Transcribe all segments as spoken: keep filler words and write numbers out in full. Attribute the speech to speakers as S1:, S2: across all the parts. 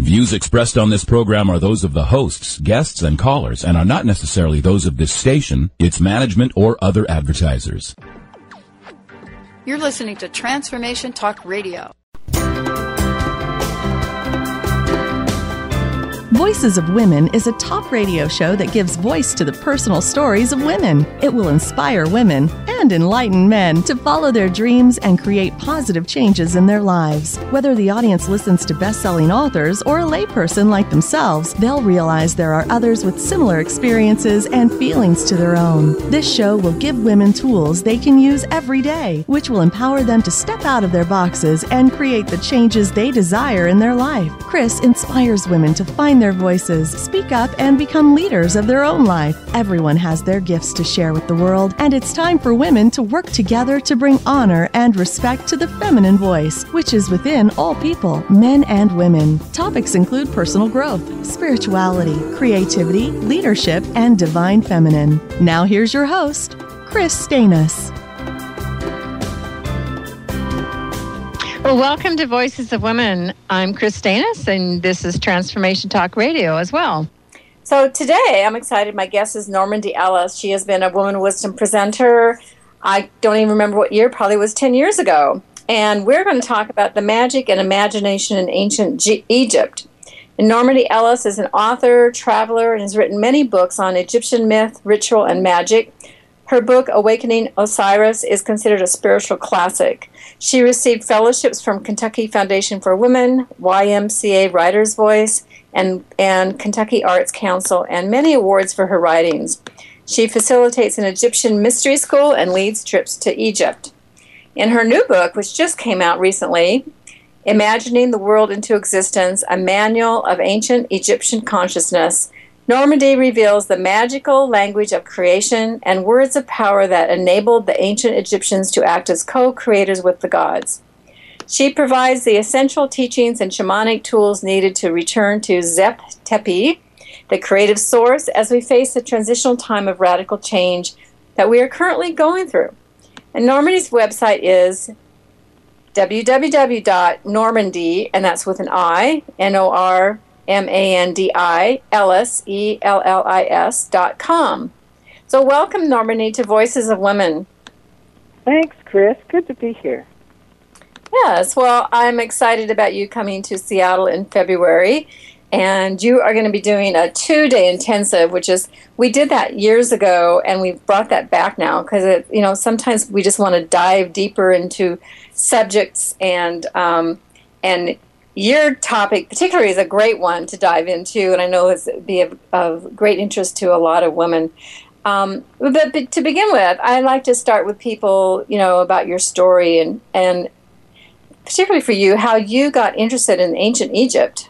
S1: Views expressed on this program are those of the hosts, guests, and callers, and are not necessarily those of this station, its management, or other advertisers.
S2: You're listening to Transformation Talk Radio.
S3: Voices of Women is a talk radio show that gives voice to the personal stories of women. It will inspire women and enlighten men to follow their dreams and create positive changes in their lives. Whether the audience listens to best-selling authors or a layperson like themselves, they'll realize there are others with similar experiences and feelings to their own. This show will give women tools they can use every day, which will empower them to step out of their boxes and create the changes they desire in their life. Chris inspires women to find their voices, speak up, and become leaders of their own life. Everyone has their gifts to share with the world, and it's time for women to work together to bring honor and respect to the feminine voice, which is within all people, men and women. Topics include personal growth, spirituality, creativity, leadership, and divine feminine. Now here's your host, Chris Stanis.
S4: Well, welcome to Voices of Women. I'm Chris Stanis, and this is Transformation Talk Radio as well.
S5: So today, I'm excited. My guest is Normandy Ellis. She has been a Woman Wisdom presenter. I don't even remember what year, probably was ten years ago. And we're going to talk about the magic and imagination in ancient G- Egypt. And Normandy Ellis is an author, traveler, and has written many books on Egyptian myth, ritual, and magic. Her book, Awakening Osiris, is considered a spiritual classic. She received fellowships from Kentucky Foundation for Women, Y M C A Writer's Voice, and, and Kentucky Arts Council, and many awards for her writings. She facilitates an Egyptian mystery school and leads trips to Egypt. In her new book, which just came out recently, Imagining the World into Existence, a Manual of Ancient Egyptian Consciousness, Normandy reveals the magical language of creation and words of power that enabled the ancient Egyptians to act as co-creators with the gods. She provides the essential teachings and shamanic tools needed to return to Zep Tepi, the creative source, as we face the transitional time of radical change that we are currently going through. And Normandy's website is w w w dot normandy, and that's with an I, N O R M A N D I, Ellis, E L L I S, dot com. So welcome, Normandy, to Voices of Women.
S6: Thanks, Chris. Good to be here.
S5: Yes, well, I'm excited about you coming to Seattle in February, and you are going to be doing a two-day intensive, which is, we did that years ago, and we've brought that back now, because, you know, sometimes we just want to dive deeper into subjects, and um, and your topic particularly is a great one to dive into, and I know it's be of, of great interest to a lot of women. Um, but, but to begin with, I like to start with people, you know, about your story, and, and particularly for you, how you got interested in ancient Egypt.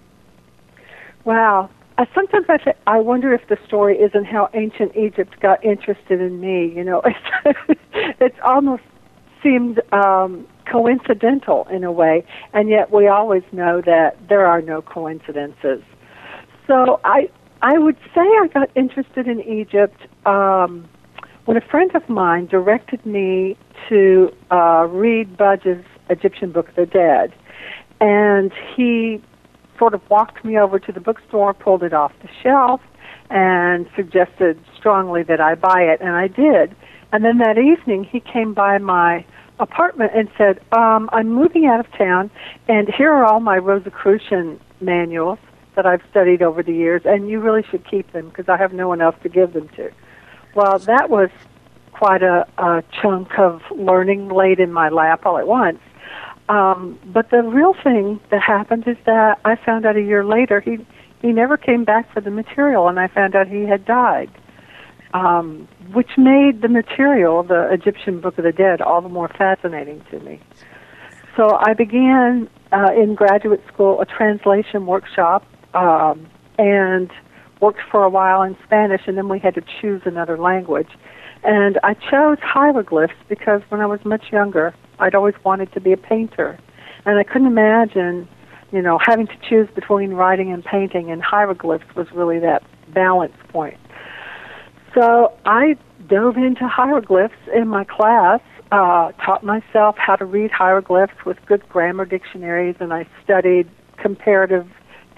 S6: Wow. I, sometimes I, th- I wonder if the story isn't how ancient Egypt got interested in me. You know, it's, it's almost seemed um, coincidental in a way, and yet we always know that there are no coincidences. So I I would say I got interested in Egypt um, when a friend of mine directed me to uh, read Budge's Egyptian Book of the Dead, and he sort of walked me over to the bookstore, pulled it off the shelf, and suggested strongly that I buy it, and I did. And then that evening, he came by my apartment and said, um, I'm moving out of town, and here are all my Rosicrucian manuals that I've studied over the years, and you really should keep them because I have no one else to give them to. Well, that was quite a, a chunk of learning laid in my lap all at once. Um, but the real thing that happened is that I found out a year later he, he never came back for the material, and I found out he had died. Um, which made the material, the Egyptian Book of the Dead, all the more fascinating to me. So I began uh, in graduate school a translation workshop um, and worked for a while in Spanish, and then we had to choose another language. And I chose hieroglyphs because when I was much younger, I'd always wanted to be a painter. And I couldn't imagine, you know, having to choose between writing and painting, and hieroglyphs was really that balance point. So I dove into hieroglyphs in my class, uh, taught myself how to read hieroglyphs with good grammar dictionaries, and I studied comparative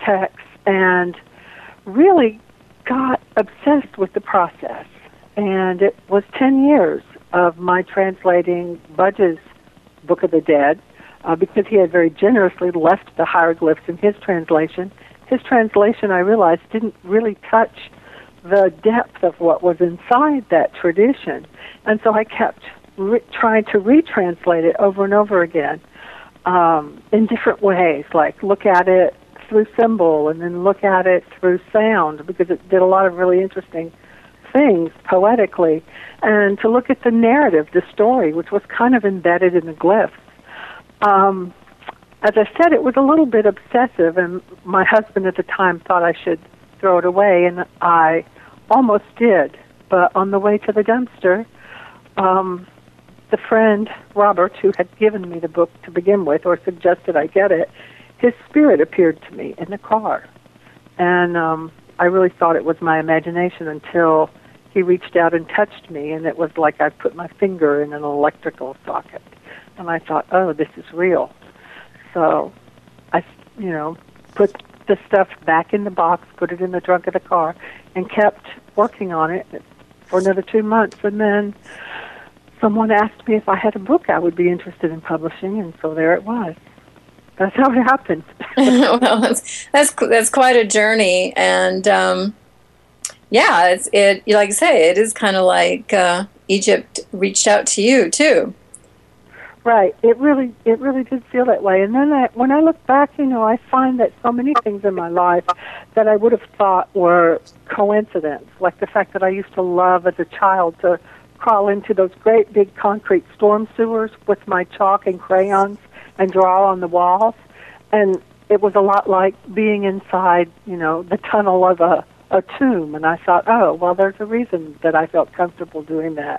S6: texts and really got obsessed with the process. And it was ten years of my translating Budge's Book of the Dead, uh, because he had very generously left the hieroglyphs in his translation. His translation, I realized, didn't really touch the depth of what was inside that tradition. And so I kept re- trying to retranslate it over and over again um, in different ways, like look at it through symbol and then look at it through sound, because it did a lot of really interesting things poetically, and to look at the narrative, the story, which was kind of embedded in the glyphs. Um, as I said, it was a little bit obsessive, and my husband at the time thought I should throw it away, and I almost did. But on the way to the dumpster, um, the friend, Robert, who had given me the book to begin with, or suggested I get it, his spirit appeared to me in the car. And um, I really thought it was my imagination until he reached out and touched me, and it was like I put my finger in an electrical socket. And I thought, oh, this is real. So I, you know, put the stuff back in the box, put it in the trunk of the car, and kept working on it for another two months. And then someone asked me if I had a book I would be interested in publishing, and so there it was. That's how it happened.
S5: Well, that's, that's that's quite a journey, and um, yeah, it's it. Like I say, it is kind of like uh, Egypt reached out to you too.
S6: Right. It really, it really did feel that way. And then I, when I look back, you know, I find that so many things in my life that I would have thought were coincidence, like the fact that I used to love as a child to crawl into those great big concrete storm sewers with my chalk and crayons and draw on the walls. And it was a lot like being inside, you know, the tunnel of a, a tomb. And I thought, oh, well, there's a reason that I felt comfortable doing that.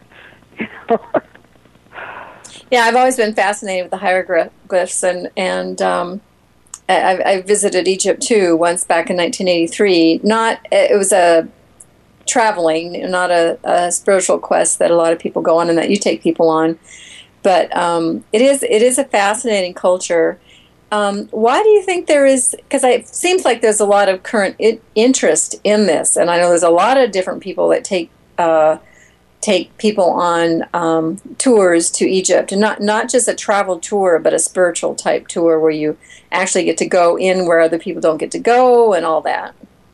S5: Yeah, I've always been fascinated with the hieroglyphs, and and um, I, I visited Egypt too once back in nineteen eighty-three. Not it was a traveling, not a, a spiritual quest that a lot of people go on and that you take people on. But um, it is it is a fascinating culture. Um, why do you think there is? Because it seems like there's a lot of current I- interest in this, and I know there's a lot of different people that take. Uh, take people on um, tours to Egypt, and not not just a travel tour, but a spiritual type tour where you actually get to go in where other people don't get to go and all that.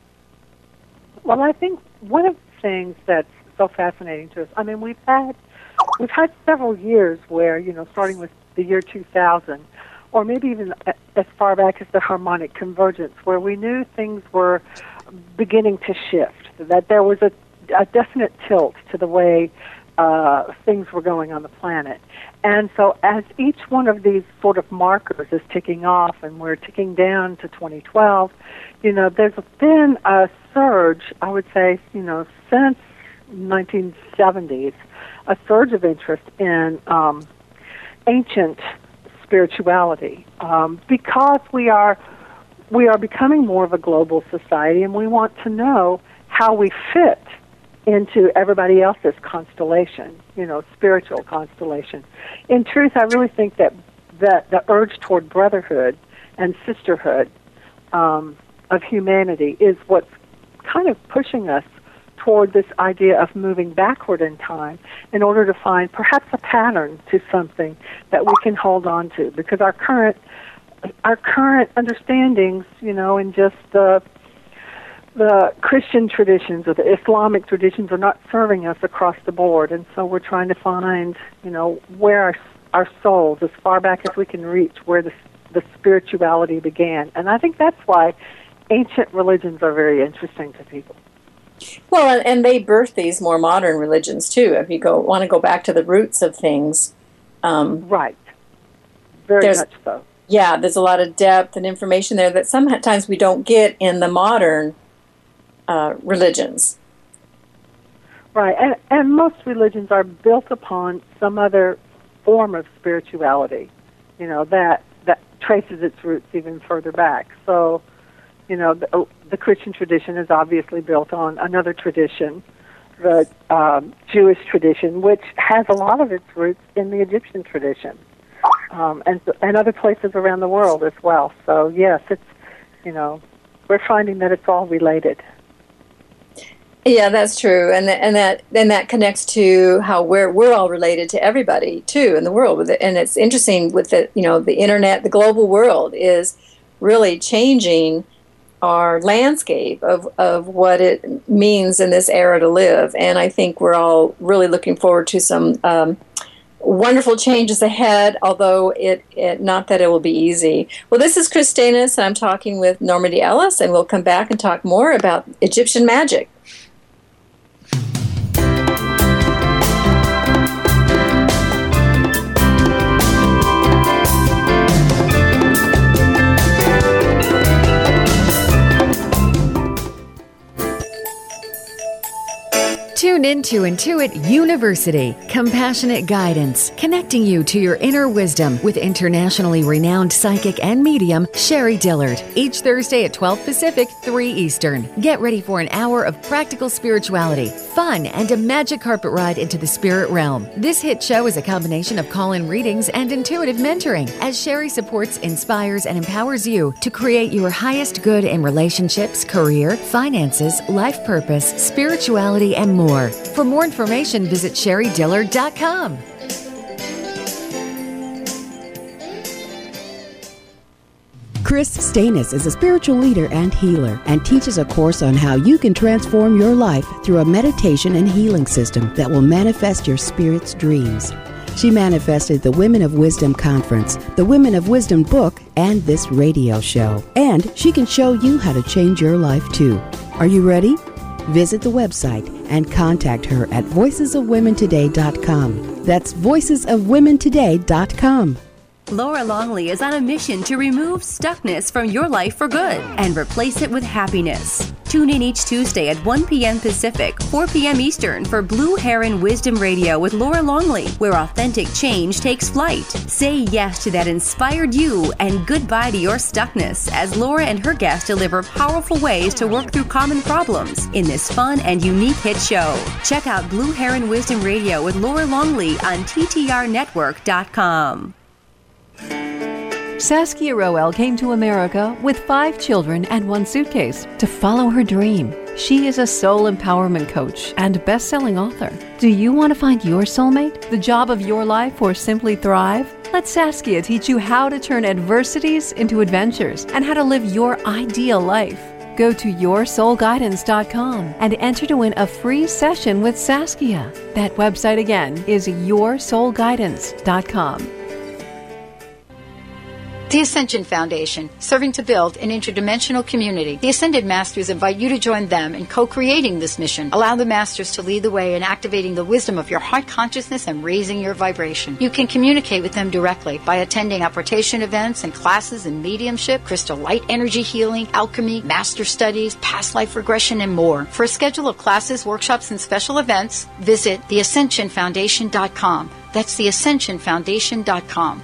S6: Well, I think one of the things that's so fascinating to us, I mean, we've had we've had several years where, you know, starting with the year two thousand, or maybe even as far back as the harmonic convergence, where we knew things were beginning to shift, that there was a a definite tilt to the way uh, things were going on the planet. And so as each one of these sort of markers is ticking off, and we're ticking down to twenty twelve, you know, there's been a surge, I would say, you know, since nineteen seventies, a surge of interest in um, ancient spirituality, um, because we are we are becoming more of a global society, and we want to know how we fit into everybody else's constellation, you know, spiritual constellation. In truth, I really think that, that the urge toward brotherhood and sisterhood um, of humanity is what's kind of pushing us toward this idea of moving backward in time in order to find perhaps a pattern to something that we can hold on to, because our current our current understandings, you know, in just the the Christian traditions or the Islamic traditions are not serving us across the board, and so we're trying to find, you know, where our, our souls, as far back as we can reach, where the, the spirituality began. And I think that's why ancient religions are very interesting to people.
S5: Well, and, and they birth these more modern religions too. If you go want to go back to the roots of things, um,
S6: right? Very much so.
S5: Yeah, there's a lot of depth and information there that sometimes we don't get in the modern Uh, religions.
S6: Right, and, and most religions are built upon some other form of spirituality, you know, that, that traces its roots even further back. So, you know, the, the Christian tradition is obviously built on another tradition, the um, Jewish tradition, which has a lot of its roots in the Egyptian tradition, um, and, and other places around the world as well. So, yes, it's, you know, we're finding that it's all related.
S5: Yeah, that's true, and th- and that and that connects to how we're we're all related to everybody too in the world. With it. And it's interesting with the you know the internet, the global world is really changing our landscape of of what it means in this era to live. And I think we're all really looking forward to some um, wonderful changes ahead. Although it, it not that it will be easy. Well, this is Chris Stanis, and I'm talking with Normandy Ellis, and we'll come back and talk more about Egyptian magic.
S7: Tune into Intuit University, compassionate guidance, connecting you to your inner wisdom with internationally renowned psychic and medium Sherry Dillard. Each Thursday at twelve Pacific, three Eastern. Get ready for an hour of practical spirituality, fun, and a magic carpet ride into the spirit realm. This hit show is a combination of call-in readings and intuitive mentoring, as Sherry supports, inspires, and empowers you to create your highest good in relationships, career, finances, life purpose, spirituality, and more. For more information, visit sherry dillard dot com.
S8: Chris Stanis is a spiritual leader and healer and teaches a course on how you can transform your life through a meditation and healing system that will manifest your spirit's dreams. She manifested the Women of Wisdom Conference, the Women of Wisdom book, and this radio show. And she can show you how to change your life too. Are you ready? Visit the website and contact her at voices of women today dot com. That's voices of women today dot com.
S9: Laura Longley is on a mission to remove stuckness from your life for good and replace it with happiness. Tune in each Tuesday at one p.m. Pacific, four p.m. Eastern for Blue Heron Wisdom Radio with Laura Longley, where authentic change takes flight. Say yes to that inspired you and goodbye to your stuckness as Laura and her guests deliver powerful ways to work through common problems in this fun and unique hit show. Check out Blue Heron Wisdom Radio with Laura Longley on T T R network dot com.
S10: Saskia Roel came to America with five children and one suitcase to follow her dream. She is a soul empowerment coach and best-selling author. Do you want to find your soulmate, the job of your life, or simply thrive? Let Saskia teach you how to turn adversities into adventures and how to live your ideal life. Go to your soul guidance dot com and enter to win a free session with Saskia. That website again is your soul guidance dot com.
S2: The Ascension Foundation, serving to build an interdimensional community. The Ascended Masters invite you to join them in co-creating this mission. Allow the Masters to lead the way in activating the wisdom of your heart consciousness and raising your vibration. You can communicate with them directly by attending apportation events and classes in mediumship, crystal light energy healing, alchemy, master studies, past life regression, and more. For a schedule of classes, workshops, and special events, visit the ascension foundation dot com. That's the ascension foundation dot com.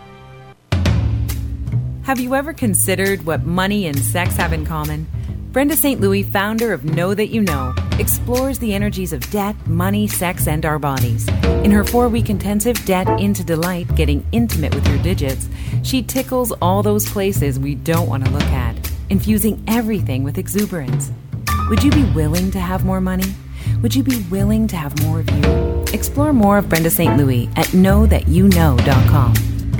S11: Have you ever considered what money and sex have in common? Brenda Saint Louis, founder of Know That You Know, explores the energies of debt, money, sex, and our bodies. In her four-week intensive Debt into Delight, Getting Intimate with Your Digits, she tickles all those places we don't want to look at, infusing everything with exuberance. Would you be willing to have more money? Would you be willing to have more of you? Explore more of Brenda Saint Louis at know that you know dot com.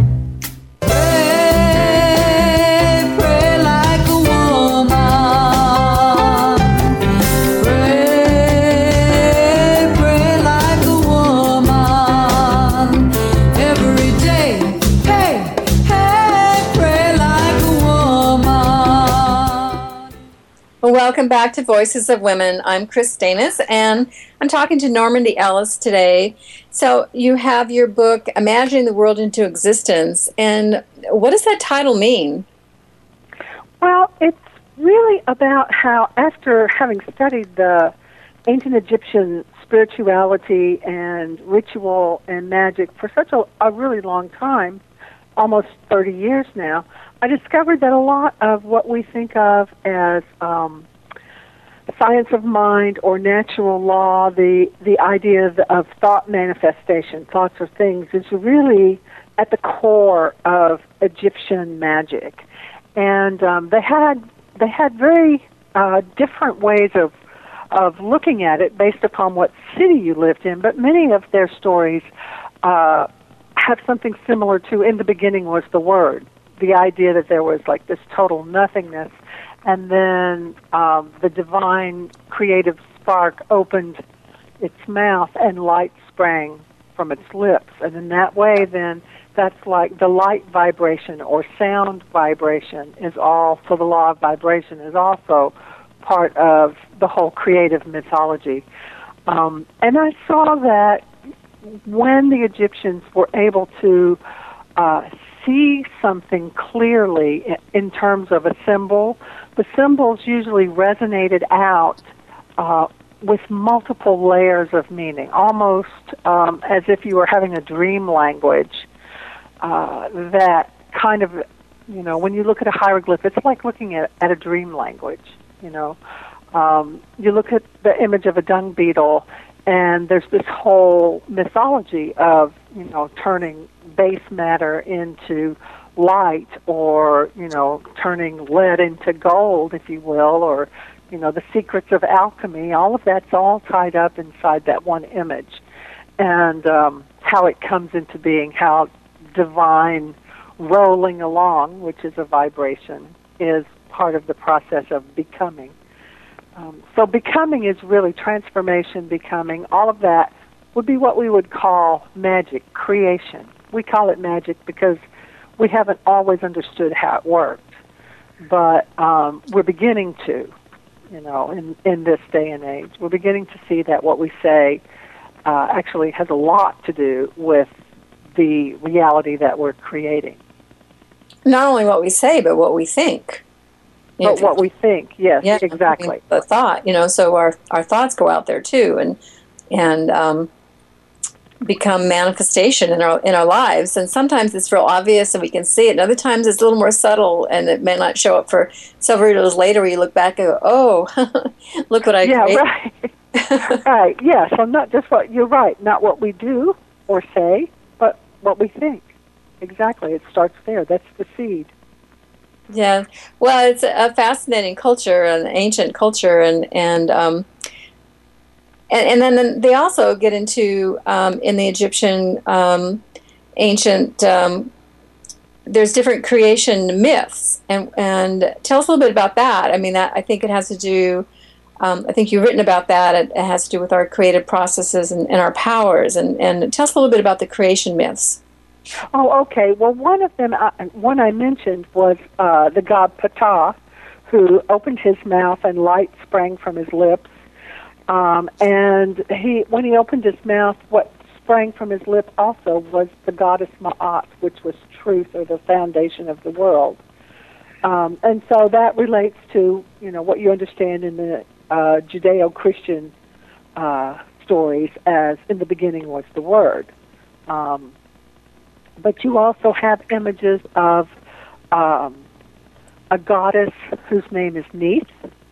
S5: Welcome back to Voices of Women. I'm Chris Stanis, and I'm talking to Normandy Ellis today. So you have your book, Imagining the World into Existence, and what does that title mean?
S6: Well, it's really about how, after having studied the ancient Egyptian spirituality and ritual and magic for such a, a really long time, almost thirty years now, I discovered that a lot of what we think of as um, science of mind or natural law, the, the idea of, of thought manifestation, thoughts are things, is really at the core of Egyptian magic. And um, they had they had very uh, different ways of of looking at it based upon what city you lived in, but many of their stories uh, have something similar to in the beginning was the Word, the idea that there was like this total nothingness, and then um, the divine creative spark opened its mouth and light sprang from its lips, and in that way then that's like the light vibration or sound vibration is all, so the law of vibration is also part of the whole creative mythology. Um, and I saw that when the Egyptians were able to uh, see something clearly in terms of a symbol, the symbols usually resonated out uh, with multiple layers of meaning, almost um, as if you were having a dream language. Uh, that kind of, you know, when you look at a hieroglyph, it's like looking at, at a dream language, you know. Um, you look at the image of a dung beetle, and there's this whole mythology of, you know, turning base matter into light, or, you know, turning lead into gold, if you will, or, you know, the secrets of alchemy. All of that's all tied up inside that one image. And um, how it comes into being, how divine rolling along, which is a vibration, is part of the process of becoming. Um, so becoming is really transformation, becoming. All of that would be what we would call magic, creation. We call it magic because we haven't always understood how it worked, but um, we're beginning to, you know, in, in this day and age. We're beginning to see that what we say uh, actually has a lot to do with the reality that we're creating.
S5: Not only what we say, but what we think.
S6: You but know, what we think, yes, yeah, exactly. I mean,
S5: the thought, you know, so our our thoughts go out there too, and and um, become manifestation in our in our lives. And sometimes it's real obvious and we can see it, and other times it's a little more subtle, and it may not show up for several years later. Where you look back and go, "Oh, look what I
S6: yeah,
S5: created."
S6: right, right, yeah. So not just what you're right, not what we do or say, but what we think. Exactly, it starts there. That's the seed.
S5: Yeah, well, it's a fascinating culture, an ancient culture, and and um, and, and then they also get into um, in the Egyptian um, ancient. Um, there's different creation myths, and and tell us a little bit about that. I mean, that I think it has to do. Um, I think you've written about that. It, it has to do with our creative processes and, and our powers, and and tell us a little bit about the creation myths.
S6: Oh, okay. Well, one of them, uh, one I mentioned was uh, the god Ptah, who opened his mouth and light sprang from his lips. Um, and he, when he opened his mouth, what sprang from his lip also was the goddess Ma'at, which was truth, or the foundation of the world. Um, and so that relates to, you know, what you understand in the uh, Judeo-Christian uh, stories as in the beginning was the Word. Um, But you also have images of um, a goddess whose name is Neith,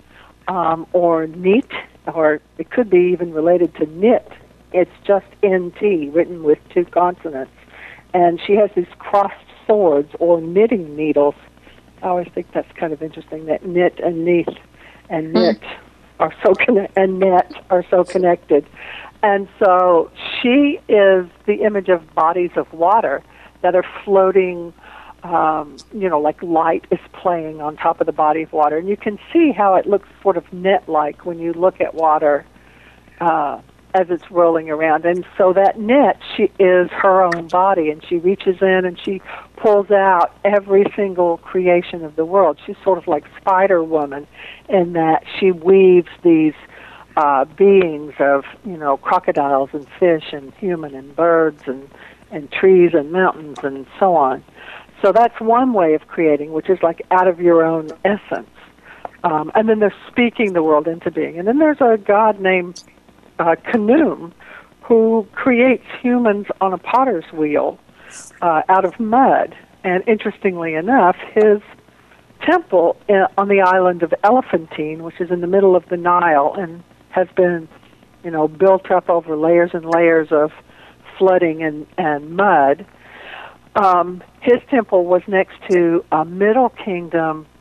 S6: um, or Neat, or it could be even related to knit. It's just N T, written with two consonants. And she has these crossed swords, or knitting needles. I always think that's kind of interesting, that knit and Neith and knit mm. are so conne- and net are so connected. And so she is the image of bodies of water that are floating, um, you know, like light is playing on top of the body of water. And you can see how it looks sort of net-like when you look at water uh, as it's rolling around. And so that net, she is her own body, and she reaches in and she pulls out every single creation of the world. She's sort of like Spider-Woman in that she weaves these uh, beings of, you know, crocodiles and fish and human and birds and and trees and mountains and so on. So that's one way of creating, which is like out of your own essence. Um, and then they're speaking the world into being. And then there's a god named uh, Khnum, who creates humans on a potter's wheel uh, out of mud. And interestingly enough, his temple in, on the island of Elephantine, which is in the middle of the Nile and has been, you know, built up over layers and layers of flooding and, and mud. Um, his temple was next to a Middle Kingdom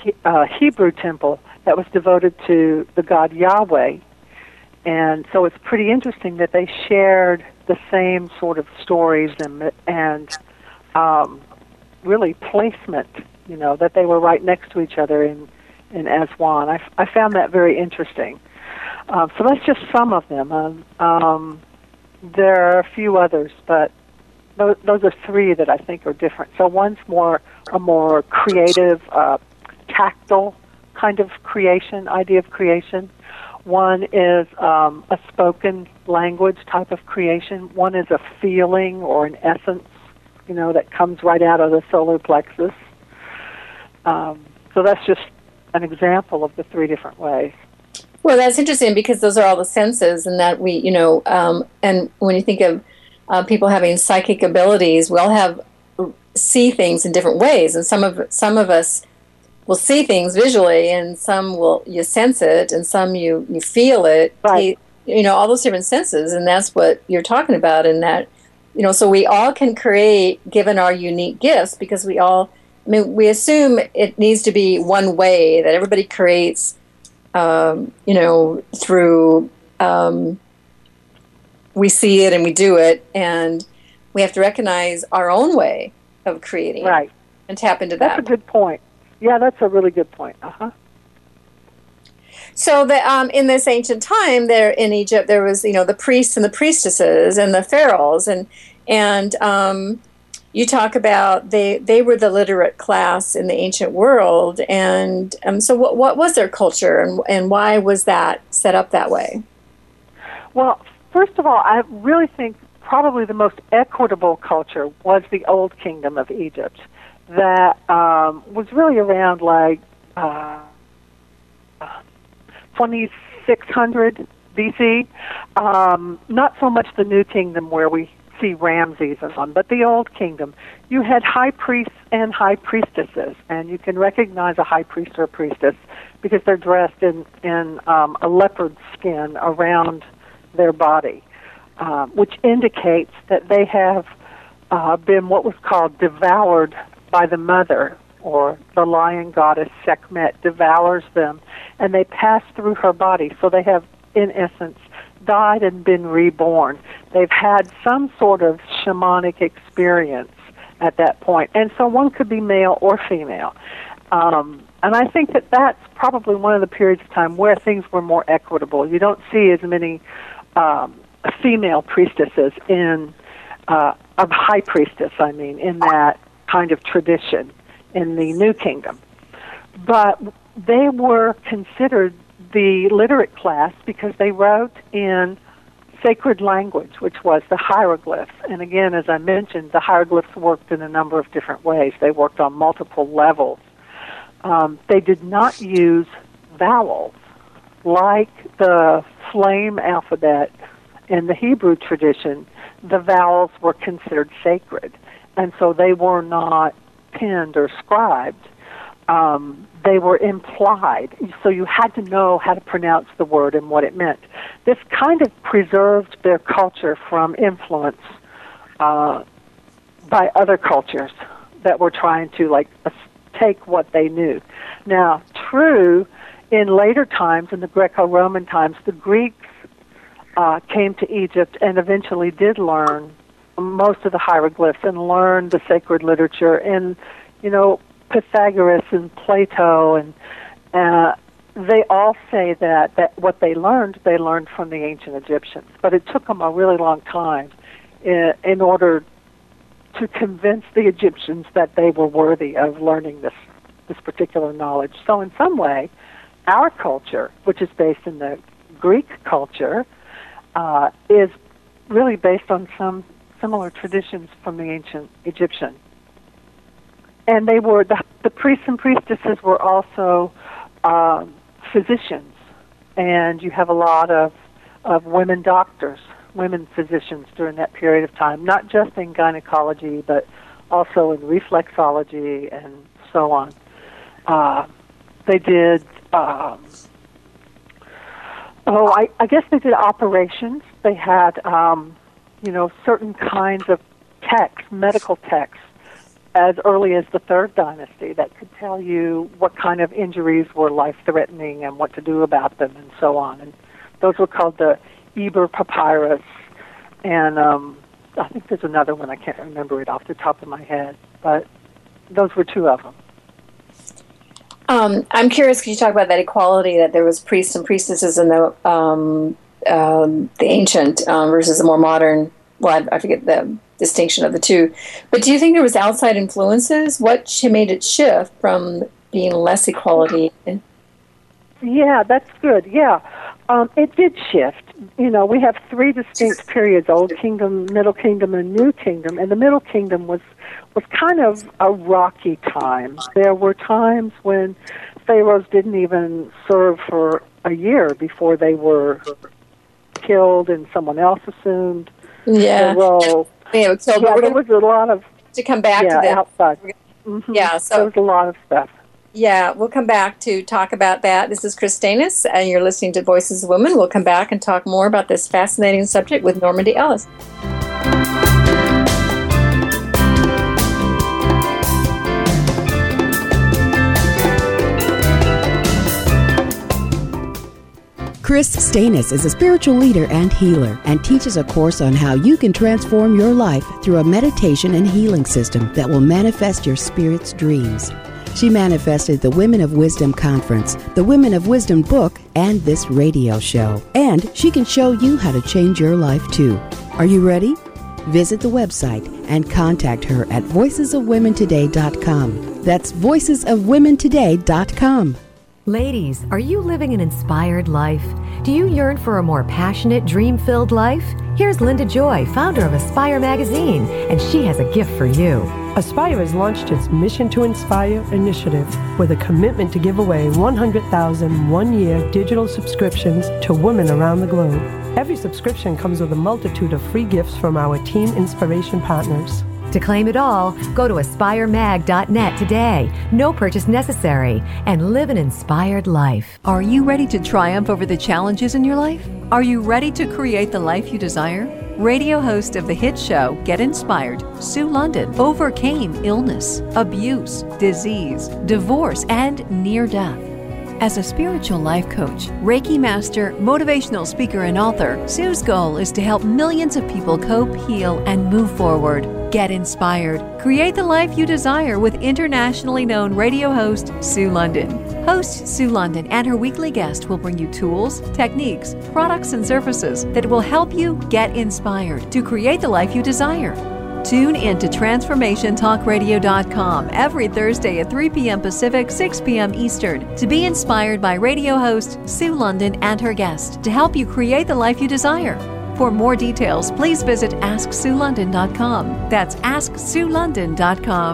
S6: he, uh, Hebrew temple that was devoted to the god Yahweh. And so it's pretty interesting that they shared the same sort of stories and and um, really placement, you know, that they were right next to each other in, in Aswan. I, I found that very interesting. Um, so that's just some of them. Um, um, there are a few others, but those, those are three that I think are different. So one's more a more creative, uh, tactile kind of creation, idea of creation. One is um, a spoken language type of creation. One is a feeling or an essence, you know, that comes right out of the solar plexus. Um, so that's just an example of the three different ways.
S5: Well, that's interesting because those are all the senses, and that we, you know, um, and when you think of uh, people having psychic abilities, we all have see things in different ways, and some of some of us will see things visually, and some will you sense it, and some you, you feel it.
S6: Right.
S5: You, you know, all those different senses, and that's what you're talking about. In that, you know, so we all can create given our unique gifts, because we all. I mean, we assume it needs to be one way, that everybody creates, um, you know, through um, we see it and we do it, and we have to recognize our own way of creating,
S6: right,
S5: and tap into that.
S6: That's a good point. Yeah, that's a really good point. Uh-huh.
S5: So the, um, in this ancient time, there in Egypt, there was, you know, the priests and the priestesses and the pharaohs, and and um, you talk about they they were the literate class in the ancient world, and um, so what what was their culture, and and why was that set up that way?
S6: Well, first of all, I really think probably the most equitable culture was the Old Kingdom of Egypt. That um, was really around like uh, twenty-six hundred B C. Um, not so much the New Kingdom where we see Ramses and on, but the Old Kingdom. You had high priests and high priestesses, and you can recognize a high priest or a priestess because they're dressed in, in um, a leopard skin around their body, uh, which indicates that they have uh, been what was called devoured by the mother, or the lion goddess Sekhmet devours them, and they pass through her body. So they have, in essence, died and been reborn. They've had some sort of shamanic experience at that point. And so one could be male or female. Um, and I think that that's probably one of the periods of time where things were more equitable. You don't see as many um, female priestesses in, uh, a high priestess, I mean, in that kind of tradition in the New Kingdom. But they were considered the literate class because they wrote in sacred language, which was the hieroglyphs. And again, as I mentioned, the hieroglyphs worked in a number of different ways. They worked on multiple levels. Um, they did not use vowels like the flame alphabet in the Hebrew tradition. The vowels were considered sacred, and so they were not penned or scribed. Um, they were implied, so you had to know how to pronounce the word and what it meant. This kind of preserved their culture from influence uh, by other cultures that were trying to, like, uh, take what they knew. Now, true, in later times, in the Greco-Roman times, the Greeks uh, came to Egypt and eventually did learn most of the hieroglyphs and learned the sacred literature, and, you know, Pythagoras and Plato, and uh, they all say that, that what they learned, they learned from the ancient Egyptians. But it took them a really long time in, in order to convince the Egyptians that they were worthy of learning this, this particular knowledge. So in some way, our culture, which is based in the Greek culture, uh, is really based on some similar traditions from the ancient Egyptian. And they were, the, the priests and priestesses were also um, physicians. And you have a lot of, of women doctors, women physicians during that period of time, not just in gynecology, but also in reflexology and so on. Uh, they did, um, oh, I, I guess they did operations. They had, um, you know, certain kinds of texts, medical texts, as early as the Third Dynasty that could tell you what kind of injuries were life-threatening and what to do about them and so on. And those were called the Eber Papyrus. And um, I think there's another one. I can't remember it off the top of my head. But those were two of them.
S5: Um, I'm curious, could you talk about that equality, that there was priests and priestesses in the um, um, the ancient um, versus the more modern, well, I, I forget the distinction of the two. But do you think there was outside influences? What sh- made it shift from being less equality?
S6: Yeah, that's good. Yeah, um, it did shift. You know, we have three distinct periods: Old Kingdom, Middle Kingdom, and New Kingdom. And the Middle Kingdom was was kind of a rocky time. There were times when pharaohs didn't even serve for a year before they were killed, and someone else assumed
S5: yeah.
S6: the role.
S5: Yeah, so
S6: yeah there was a lot of
S5: to come back
S6: yeah,
S5: to the
S6: outside. Mm-hmm.
S5: Yeah, so
S6: there was a lot of stuff.
S5: Yeah, we'll come back to talk about that. This is Chris Stanis, and you're listening to Voices of Women. We'll come back and talk more about this fascinating subject with Normandy Ellis.
S8: Chris Stanis is a spiritual leader and healer and teaches a course on how you can transform your life through a meditation and healing system that will manifest your spirit's dreams. She manifested the Women of Wisdom Conference, the Women of Wisdom book, and this radio show. And she can show you how to change your life too. Are you ready? Visit the website and contact her at voices of women today dot com. That's voices of women today dot com.
S7: Ladies, are you living an inspired life? Do you yearn for a more passionate, dream-filled life? Here's Linda Joy, founder of Aspire Magazine, and she has a gift for you.
S12: Aspire has launched its Mission to Inspire initiative with a commitment to give away one hundred thousand one-year digital subscriptions to women around the globe. Every subscription comes with a multitude of free gifts from our Team Inspiration partners.
S7: To claim it all, go to aspire mag dot net today. No purchase necessary, and live an inspired life.
S10: Are you ready to triumph over the challenges in your life? Are you ready to create the life you desire? Radio host of the hit show Get Inspired, Sue London, overcame illness, abuse, disease, divorce, and near death. As a spiritual life coach, Reiki master, motivational speaker, and author, Sue's goal is to help millions of people cope, heal, and move forward. Get inspired. Create the life you desire with internationally known radio host Sue London. Host Sue London and her weekly guest will bring you tools, techniques, products, and services that will help you get inspired to create the life you desire. Tune in to transformation talk radio dot com every Thursday at three p.m. Pacific, six p.m. Eastern to be inspired by radio host Sue London and her guest to help you create the life you desire. For more details, please visit ask sue london dot com. That's ask sue london dot com.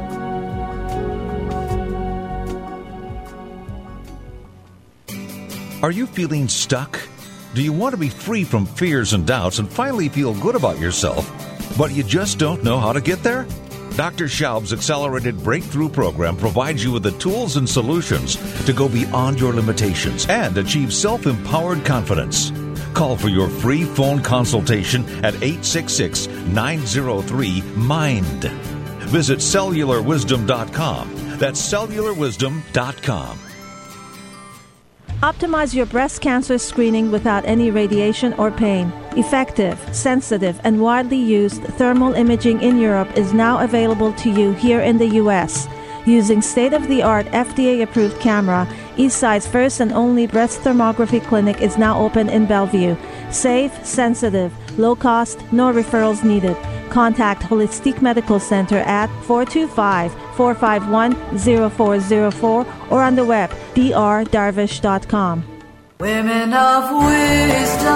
S13: Are you feeling stuck? Do you want to be free from fears and doubts and finally feel good about yourself, but you just don't know how to get there? Doctor Schaub's Accelerated Breakthrough Program provides you with the tools and solutions to go beyond your limitations and achieve self-empowered confidence. Call for your free phone consultation at eight six six, nine zero three, MIND. Visit cellular wisdom dot com. That's cellular wisdom dot com.
S14: Optimize your breast cancer screening without any radiation or pain. Effective, sensitive, and widely used thermal imaging in Europe is now available to you here in the U S Using state-of-the-art F D A-approved camera, Eastside's first and only breast thermography clinic is now open in Bellevue. Safe, sensitive, low cost, no referrals needed. Contact Holistic Medical Center at four two five, four five one, zero four zero four or on the web, d r darvish dot com.
S15: Women of wisdom,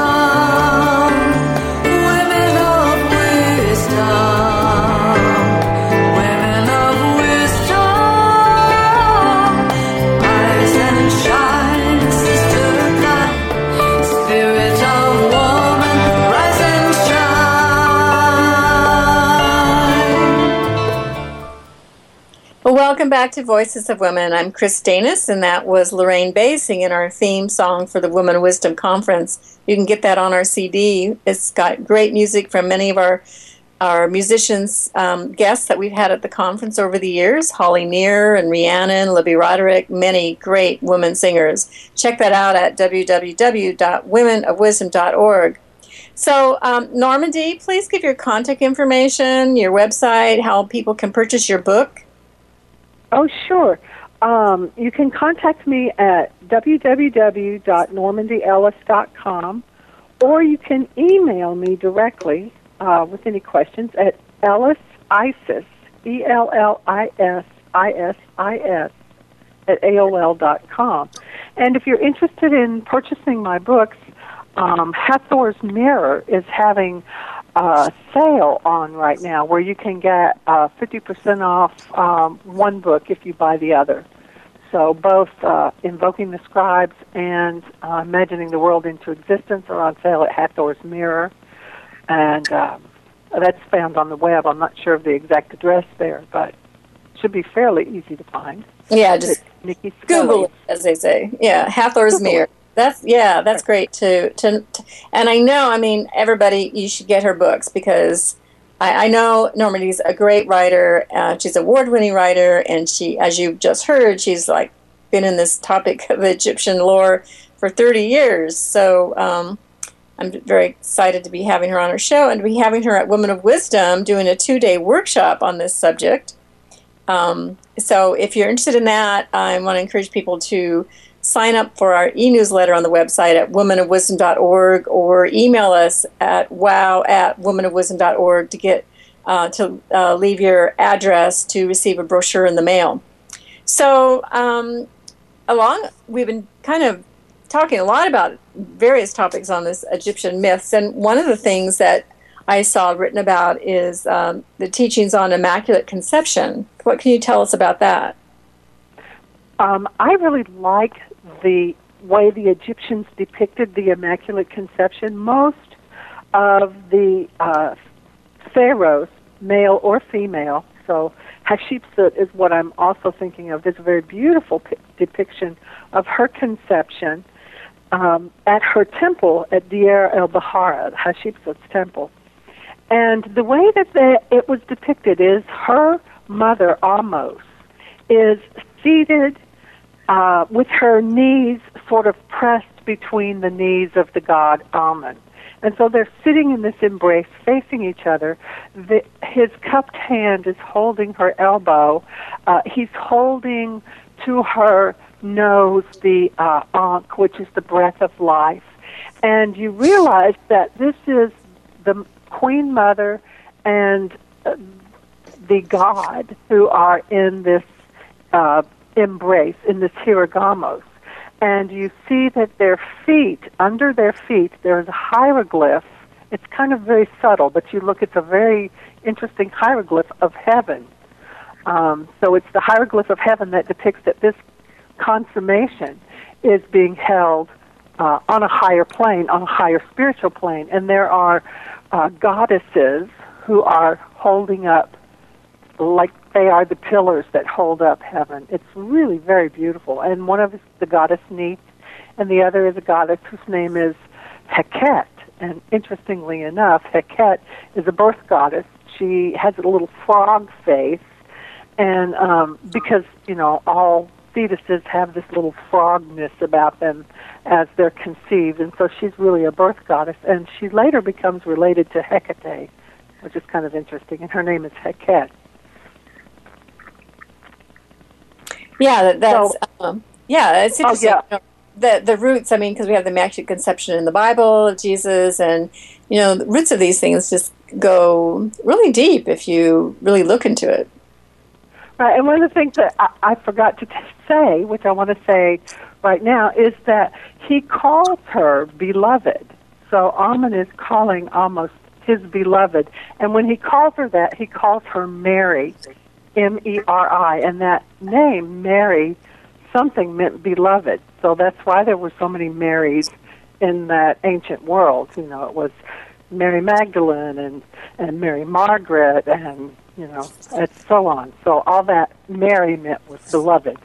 S15: women of wisdom.
S5: Well, welcome back to Voices of Women. I'm Chris Stanis, and that was Lorraine Bay singing our theme song for the Women of Wisdom Conference. You can get that on our C D. It's got great music from many of our our musicians, um, guests that we've had at the conference over the years, Holly Neer and Rhiannon, Libby Roderick, many great women singers. Check that out at w w w dot women of wisdom dot org. So, um, Normandy, please give your contact information, your website, how people can purchase your book.
S6: Oh, sure. Um, you can contact me at w w w dot normandy ellis dot com, or you can email me directly uh, with any questions at Ellis Isis, E L L I S I S I S, at A O L dot com. And if you're interested in purchasing my books, um, Hathor's Mirror is having a sale on right now where you can get uh, fifty percent off um, one book if you buy the other. So both uh, Invoking the Scribes and uh, Imagining the World into Existence are on sale at Hathor's Mirror. And um, that's found on the web. I'm not sure of the exact address there, but it should be fairly easy to find.
S5: Yeah, just
S6: Nikki
S5: Google it, as they say. Yeah, Hathor's
S6: Google
S5: Mirror.
S6: it.
S5: That's yeah, that's great to, to to and I know, I mean, everybody, you should get her books because I, I know Normandy's a great writer. Uh, she's an award-winning writer, and she, as you've just heard, she's like been in this topic of Egyptian lore for thirty years. So um, I'm very excited to be having her on our show and to be having her at Women of Wisdom doing a two-day workshop on this subject. Um, so if you're interested in that, I want to encourage people to sign up for our e-newsletter on the website at women of wisdom dot org or email us at wow at women of wisdom dot org to get uh, to uh, leave your address to receive a brochure in the mail. So um, along, we've been kind of talking a lot about various topics on this Egyptian myths, and one of the things that I saw written about is um, the teachings on Immaculate Conception. What can you tell us about that?
S6: Um, I really like the way the Egyptians depicted the Immaculate Conception. Most of the uh, pharaohs, male or female, so Hatshepsut is what I'm also thinking of. There's a very beautiful p- depiction of her conception um, at her temple at Deir el-Bahara, Hatshepsut's temple. And the way that the, it was depicted is her mother, Ahmose, is seated uh, with her knees sort of pressed between the knees of the god Amun. And so they're sitting in this embrace, facing each other. The, his cupped hand is holding her elbow. Uh, he's holding to her nose the uh, Ankh, which is the breath of life. And you realize that this is the Queen Mother and uh, the God who are in this uh, embrace, in this hierogamos. And you see that their feet, under their feet, there's a hieroglyph. It's kind of very subtle, but you look, it's a very interesting hieroglyph of heaven. Um, so it's the hieroglyph of heaven that depicts that this consummation is being held uh, on a higher plane, on a higher spiritual plane. And there are uh, goddesses who are holding up, like they are the pillars that hold up heaven. It's really very beautiful. And one of them is the goddess Neith, and the other is a goddess whose name is Heket. And interestingly enough, Heket is a birth goddess. She has a little frog face, and um, because, you know, all fetuses have this little frogness about them as they're conceived, and so she's really a birth goddess. And she later becomes related to Hecate, which is kind of interesting, and her name is Heket.
S5: Yeah, that, that's
S6: So-
S5: um, yeah, it's interesting.
S6: yeah.
S5: You know, the the roots. I mean, because we have the Immaculate Conception in the Bible of Jesus, and you know, the roots of these things just go really deep if you really look into it.
S6: Right, and one of the things that I, I forgot to t- say, which I want to say right now, is that he calls her beloved. So Amun is calling almost his beloved, and when he calls her that, he calls her Mary, M E R I, and that name, Mary, something meant beloved. So that's why there were so many Marys in that ancient world. You know, it was Mary Magdalene and, and Mary Margaret and, you know, and so on. So all that Mary meant was beloved.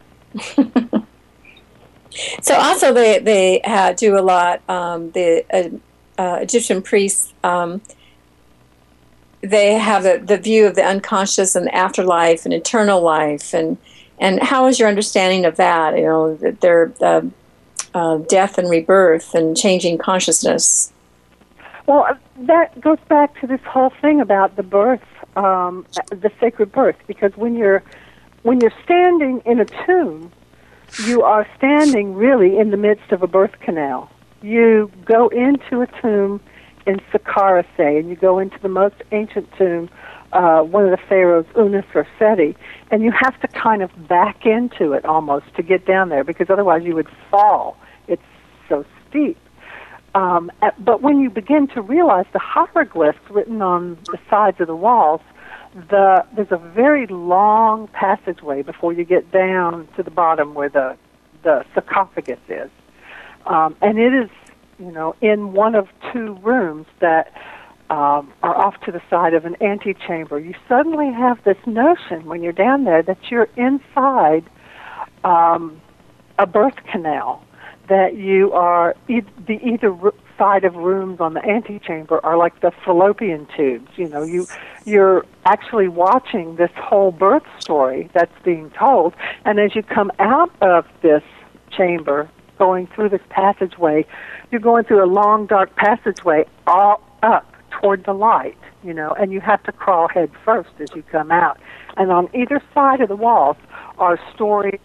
S5: So also they they uh, do a lot. Um, the uh, uh, Egyptian priests um, they have the, the view of the unconscious and afterlife and eternal life, and and how is your understanding of that? You know, their uh, uh, death and rebirth and changing consciousness.
S6: Well, that goes back to this whole thing about the birth, um, the sacred birth, because when you're when you're standing in a tomb, you are standing really in the midst of a birth canal. You go into a tomb in Saqqara, say, and you go into the most ancient tomb, uh, one of the pharaohs, Unas or Seti, and you have to kind of back into it almost to get down there, because otherwise you would fall. It's so steep. Um, but when you begin to realize the hieroglyphs written on the sides of the walls, the, there's a very long passageway before you get down to the bottom where the, the sarcophagus is. Um, and it is, you know, in one of two rooms that um, are off to the side of an antechamber. You suddenly have this notion when you're down there that you're inside um, a birth canal, that you are e- the either r- side of rooms on the antechamber are like the fallopian tubes. You know, you you're actually watching this whole birth story that's being told, and as you come out of this chamber, going through this passageway, you're going through a long, dark passageway all up toward the light, you know, and you have to crawl head first as you come out. And on either side of the walls are stories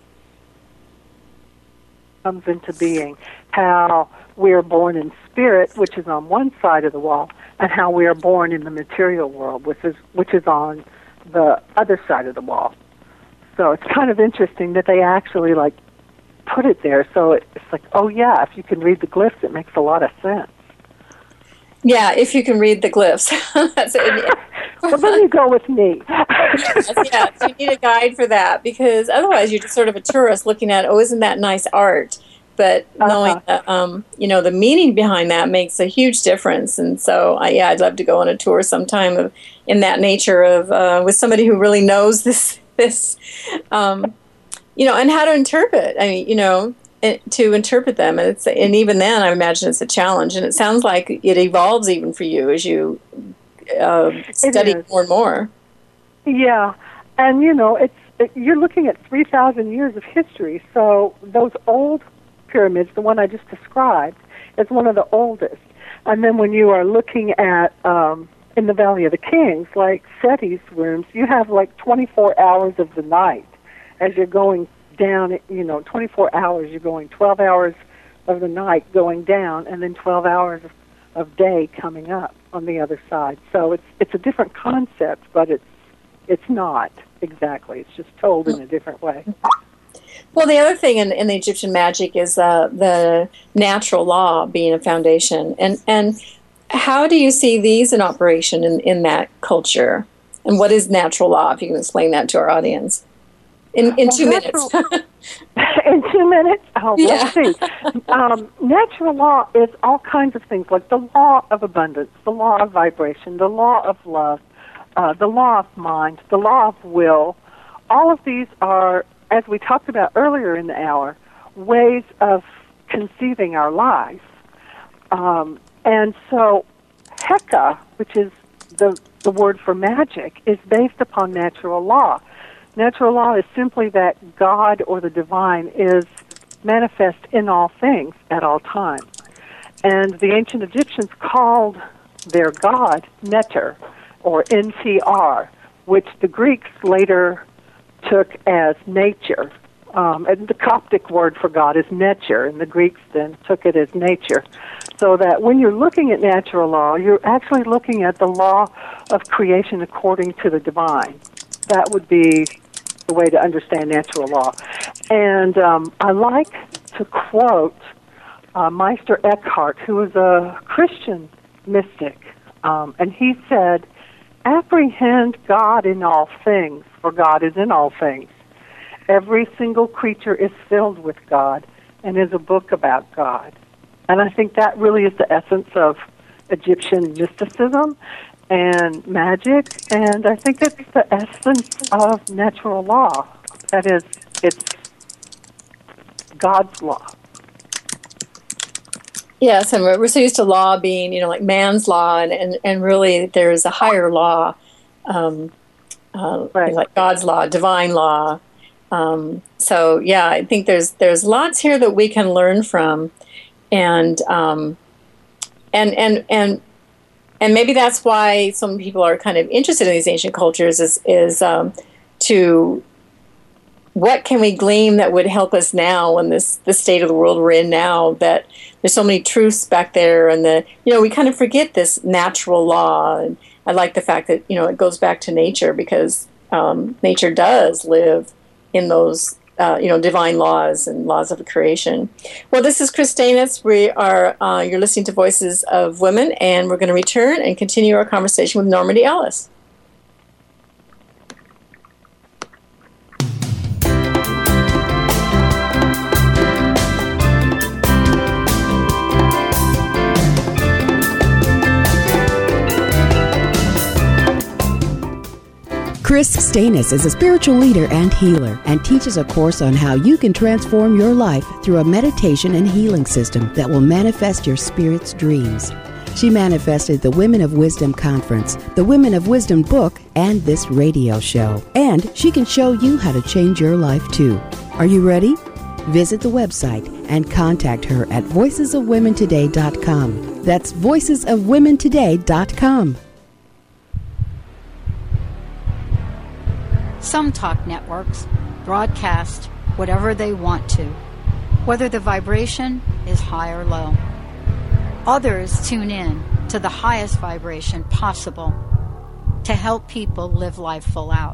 S6: comes into being, how we are born in spirit, which is on one side of the wall, and how we are born in the material world, which is which is on the other side of the wall. So it's kind of interesting that they actually like put it there. So it's like, oh yeah, if you can read the glyphs, it makes a lot of sense.
S5: Yeah, if you can read the glyphs. That's it.
S6: Well, then you go with me.
S5: yes, yes, you need a guide for that, because otherwise you're just sort of a tourist looking at, oh, isn't that nice art? But knowing uh-huh. that, um, you know, the meaning behind that makes a huge difference. And so, uh, yeah, I'd love to go on a tour sometime of, in that nature of uh, with somebody who really knows this, this, um, you know, and how to interpret. I mean, you know, to interpret them, and it's and even then, I imagine it's a challenge. And it sounds like it evolves even for you as you uh, study more and more.
S6: Yeah, and you know, it's it, you're looking at three thousand years of history. So those old pyramids, the one I just described, is one of the oldest. And then when you are looking at um, in the Valley of the Kings, like Seti's rooms, you have like twenty-four hours of the night as you're going down. You know, twenty-four hours. You're going twelve hours of the night going down, and then twelve hours of, of day coming up on the other side. So it's it's a different concept, but it's it's not exactly. It's just told in a different way.
S5: Well, the other thing in, in the Egyptian magic is uh, the natural law being a foundation. And and how do you see these in operation in, in that culture? And what is natural law, if you can explain that to our audience? In, in two
S6: well,
S5: minutes.
S6: in two minutes? Oh,
S5: yeah.
S6: Let's see. Um, natural law is all kinds of things, like the law of abundance, the law of vibration, the law of love, uh, the law of mind, the law of will. All of these are, as we talked about earlier in the hour, ways of conceiving our life. Um, and so Heka, which is the, the word for magic, is based upon natural law. Natural law is simply that God or the divine is manifest in all things at all times. And the ancient Egyptians called their god Neter, or N T R, which the Greeks later took as nature. Um, and the Coptic word for God is Necher, and the Greeks then took it as nature. So that when you're looking at natural law, you're actually looking at the law of creation according to the divine. That would be the way to understand natural law. And um, I like to quote uh, Meister Eckhart, who was a Christian mystic, um, and he said, "Apprehend God in all things, for God is in all things. Every single creature is filled with God and is a book about God." And I think that really is the essence of Egyptian mysticism and magic, and I think it's the essence of natural law. That is, it's God's law.
S5: Yes, and we're, we're so used to law being, you know, like man's law, and, and, and really there's a higher law, um, uh,
S6: right.
S5: like God's law, divine law. Um, so yeah, I think there's there's lots here that we can learn from, and um, and and and and maybe that's why some people are kind of interested in these ancient cultures is is um, to what can we glean that would help us now in this the state of the world we're in now, that there's so many truths back there, and the you know we kind of forget this natural law. And I like the fact that you know it goes back to nature, because um, nature does live in those uh, you know divine laws and laws of creation. Well, this is Chris Stanis. We are uh, you're listening to Voices of Women, and we're going to return and continue our conversation with Normandy Ellis.
S8: Chris Stanis is a spiritual leader and healer and teaches a course on how you can transform your life through a meditation and healing system that will manifest your spirit's dreams. She manifested the Women of Wisdom Conference, the Women of Wisdom book, and this radio show. And she can show you how to change your life too. Are you ready? Visit the website and contact her at voices of women today dot com. That's voices of women today dot com.
S2: Some talk networks broadcast whatever they want to, whether the vibration is high or low. Others tune in to the highest vibration possible to help people live life full out.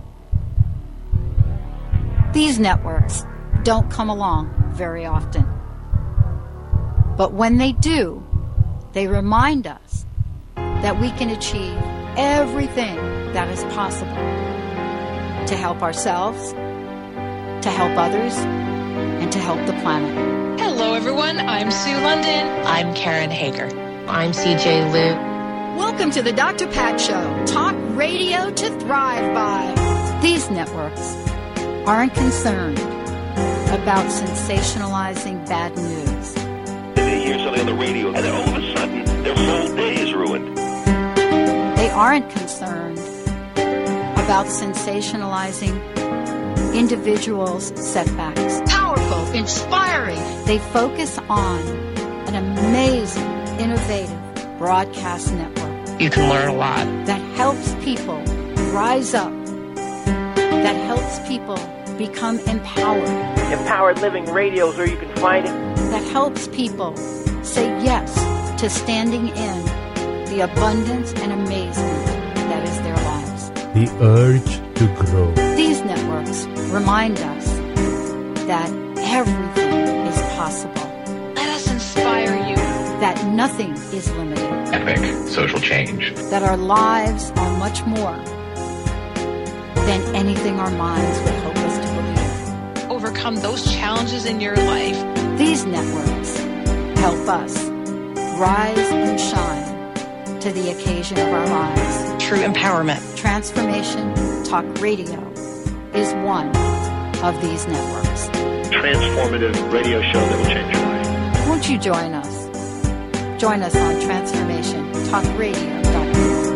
S2: These networks don't come along very often. But when they do, they remind us that we can achieve everything that is possible to help ourselves, to help others, and to help the planet.
S16: Hello, everyone. I'm Sue London. I'm Karen Hager. I'm C J Liu.
S2: Welcome to the Doctor Pat Show, talk radio to thrive by. These networks aren't concerned about sensationalizing bad news.
S17: They hear something on the radio, and then all of a sudden, their whole day is ruined.
S2: They aren't concerned about sensationalizing individuals' setbacks.
S16: Powerful, inspiring.
S2: They focus on an amazing, innovative broadcast network.
S16: You can learn a lot.
S2: That helps people rise up. That helps people become empowered.
S18: Empowered Living Radio is where you can find it.
S2: That helps people say yes to standing in the abundance and amazement that is their lives.
S19: The urge to grow.
S2: These networks remind us that everything is possible.
S16: Let us inspire you.
S2: That nothing is limited.
S20: Epic social change.
S2: That our lives are much more than anything our minds would hope us to believe.
S16: Overcome those challenges in your life.
S2: These networks help us rise and shine to the occasion of our lives.
S16: True empowerment.
S2: Transformation Talk Radio is one of these networks.
S17: Transformative radio show that will change your life.
S2: Won't you join us? Join us on transformation talk radio dot com.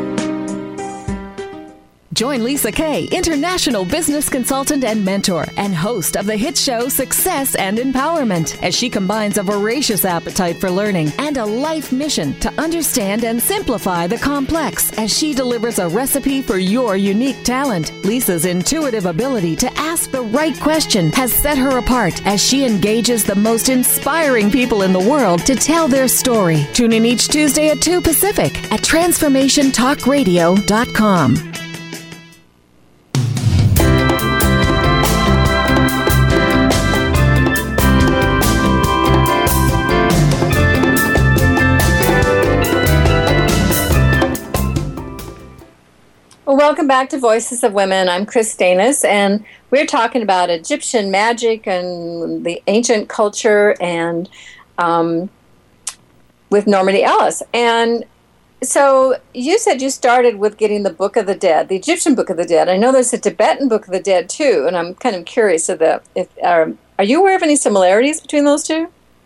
S3: Join Lisa Kay, international business consultant and mentor, and host of the hit show Success and Empowerment, as she combines a voracious appetite for learning and a life mission to understand and simplify the complex as she delivers a recipe for your unique talent. Lisa's intuitive ability to ask the right question has set her apart as she engages the most inspiring people in the world to tell their story. Tune in each Tuesday at two Pacific at transformation talk radio dot com.
S5: Well, welcome back to Voices of Women. I'm Chris Stanis, and we're talking about Egyptian magic and the ancient culture, and um, with Normandy Ellis. And so you said you started with getting the Book of the Dead, the Egyptian Book of the Dead. I know there's a Tibetan Book of the Dead too, and I'm kind of curious of the if um, are you aware of any similarities between those two?